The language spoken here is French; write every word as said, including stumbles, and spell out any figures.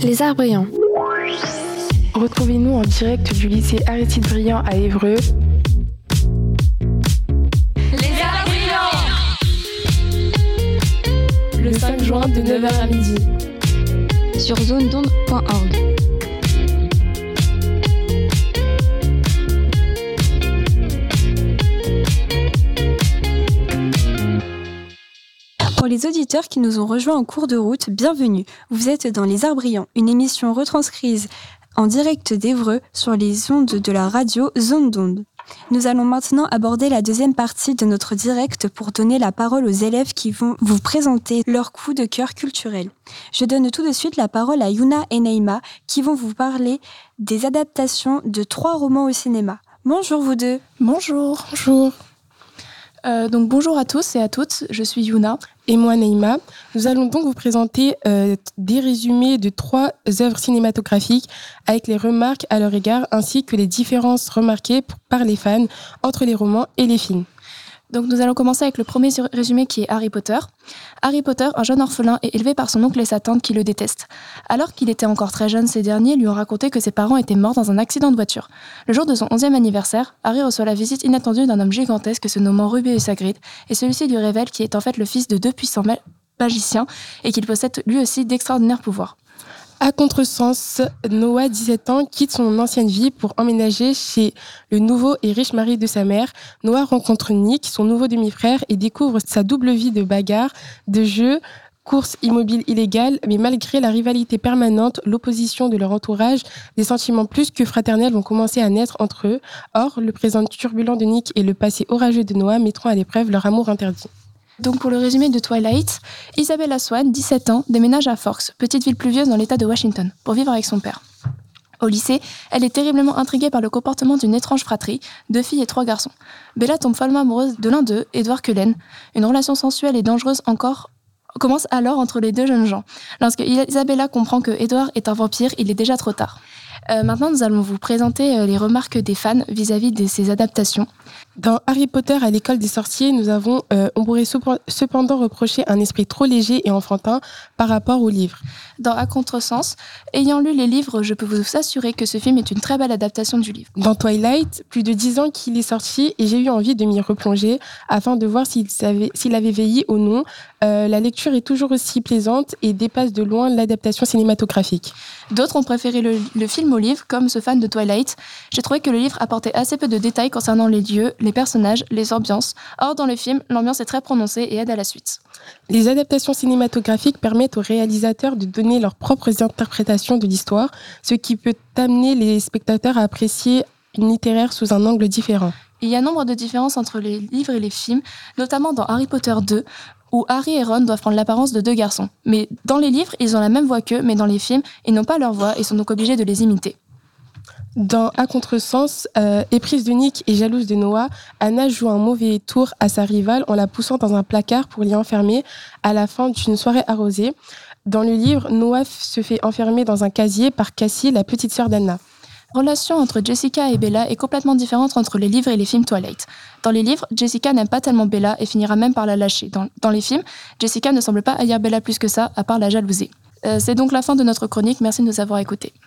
Les Arts Brillants. Retrouvez-nous en direct du lycée Aristide Briand à Évreux. Les Arts Brillants. Le cinq juin de neuf heures à midi. Sur zone d'onde point org. Pour les auditeurs qui nous ont rejoints en cours de route, bienvenue. Vous êtes dans Les Arts Brillants, une émission retranscrite en direct d'Évreux sur les ondes de la radio Zone d'onde. Nous allons maintenant aborder la deuxième partie de notre direct pour donner la parole aux élèves qui vont vous présenter leur coup de cœur culturel. Je donne tout de suite la parole à Yuna et Naïma qui vont vous parler des adaptations de trois romans au cinéma. Bonjour vous deux. Bonjour. Bonjour. Euh, donc bonjour à tous et à toutes, je suis Yuna. Et moi Naïma. Nous allons donc vous présenter euh, des résumés de trois œuvres cinématographiques avec les remarques à leur égard ainsi que les différences remarquées par les fans entre les romans et les films. Donc nous allons commencer avec le premier résumé qui est Harry Potter. Harry Potter, un jeune orphelin, est élevé par son oncle et sa tante qui le détestent. Alors qu'il était encore très jeune, ces derniers lui ont raconté que ses parents étaient morts dans un accident de voiture. Le jour de son onzième anniversaire, Harry reçoit la visite inattendue d'un homme gigantesque se nommant Rubeus Hagrid et celui-ci lui révèle qu'il est en fait le fils de deux puissants magiciens et qu'il possède lui aussi d'extraordinaires pouvoirs. À contresens, Noah, dix-sept ans, quitte son ancienne vie pour emménager chez le nouveau et riche mari de sa mère. Noah rencontre Nick, son nouveau demi-frère, et découvre sa double vie de bagarre, de jeux, courses immobiles illégales, mais malgré la rivalité permanente, l'opposition de leur entourage, des sentiments plus que fraternels vont commencer à naître entre eux. Or, le présent turbulent de Nick et le passé orageux de Noah mettront à l'épreuve leur amour interdit. Donc pour le résumé de Twilight, Isabella Swann, dix-sept ans, déménage à Forks, petite ville pluvieuse dans l'état de Washington, pour vivre avec son père. Au lycée, elle est terriblement intriguée par le comportement d'une étrange fratrie, deux filles et trois garçons. Bella tombe follement amoureuse de l'un d'eux, Edward Cullen. Une relation sensuelle et dangereuse encore commence alors entre les deux jeunes gens. Lorsque Isabella comprend que Edward est un vampire, il est déjà trop tard. Euh, maintenant, nous allons vous présenter euh, les remarques des fans vis-à-vis de ces adaptations. Dans Harry Potter à l'école des sorciers, nous avons, euh, on pourrait cependant reprocher un esprit trop léger et enfantin par rapport au livre. Dans À contresens, ayant lu les livres, je peux vous assurer que ce film est une très belle adaptation du livre. Dans Twilight, plus de dix ans qu'il est sorti et j'ai eu envie de m'y replonger afin de voir s'il, savait, s'il avait vieilli ou non. Euh, la lecture est toujours aussi plaisante et dépasse de loin l'adaptation cinématographique. D'autres ont préféré le, le film au livre, comme ce fan de Twilight. J'ai trouvé que le livre apportait assez peu de détails concernant les lieux, les personnages, les ambiances. Or, dans le film, l'ambiance est très prononcée et aide à la suite. Les adaptations cinématographiques permettent aux réalisateurs de donner leurs propres interprétations de l'histoire, ce qui peut amener les spectateurs à apprécier une littéraire sous un angle différent. Il y a nombre de différences entre les livres et les films, notamment dans Harry Potter deux, où Harry et Ron doivent prendre l'apparence de deux garçons. Mais dans les livres, ils ont la même voix qu'eux, mais dans les films, ils n'ont pas leur voix et sont donc obligés de les imiter. Dans À contresens, euh, éprise de Nick et jalouse de Noah, Anna joue un mauvais tour à sa rivale en la poussant dans un placard pour l'y enfermer à la fin d'une soirée arrosée. Dans le livre, Noah se fait enfermer dans un casier par Cassie, la petite sœur d'Anna. La relation entre Jessica et Bella est complètement différente entre les livres et les films Twilight. Dans les livres, Jessica n'aime pas tellement Bella et finira même par la lâcher. Dans, dans les films, Jessica ne semble pas haïr Bella plus que ça, à part la jalousie. Euh, c'est donc la fin de notre chronique, merci de nous avoir écoutés.